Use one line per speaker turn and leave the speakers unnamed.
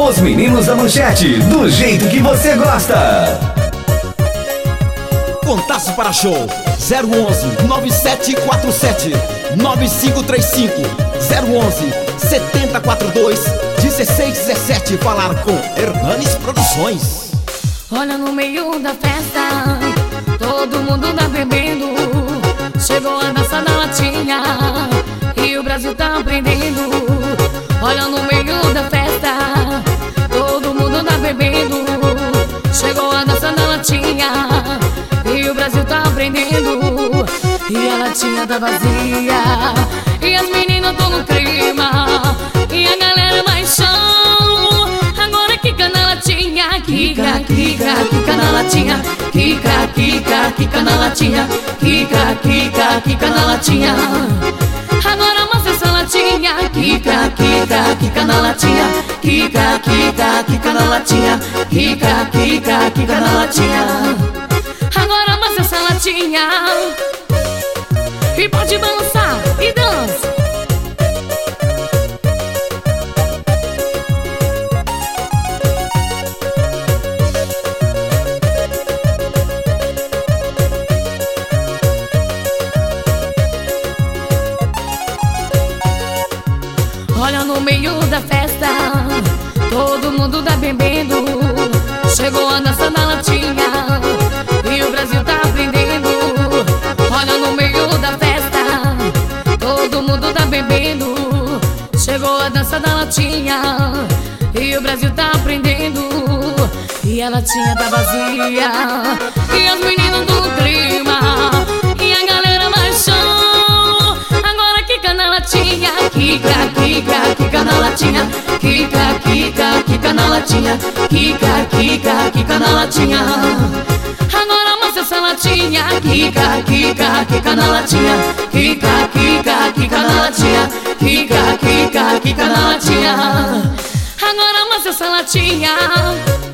Os meninos da Manchete, do jeito que você gosta.
Contato para show 011 9747 9535 011 7042 1617. Falar com Hernanes Produções.
Olha, no meio da festa, todo mundo tá bebendo. Chegou a dança da latinha e o Brasil tá aprendendo. Olha, no meio da festa, todo mundo tá bebendo. Chegou a dança da latinha e o Brasil tá aprendendo. E a latinha tá vazia e as meninas tão no clima e a galera mais chão. Agora quica na latinha, quica, quica, quica na latinha, quica, quica, quica na latinha, quica, quica, quica na latinha. Agora amassa essa latinha, quica, quica, quica na latinha, quica, quica, quica na latinha, quica, quica, quica na latinha. Agora amassa essa latinha e pode balançar e dança. Olha, no meio da festa, todo mundo tá bebendo. Chegou a dança da latinha e o Brasil tá aprendendo. Olha, no meio da festa, todo mundo tá bebendo. Chegou a dança da latinha e o Brasil tá aprendendo. E a latinha tá vazia e as meninas do clima e a galera mais chão. Agora quica na latinha, quica, quica, quica na latinha, quica, quica, quica na latinha, quica, quica, quica na latinha. Agora amassa essa latinha, quica, quica, quica na latinha, quica, quica, quica na latinha, quica, quica, quica na latinha. Agora amassa essa latinha.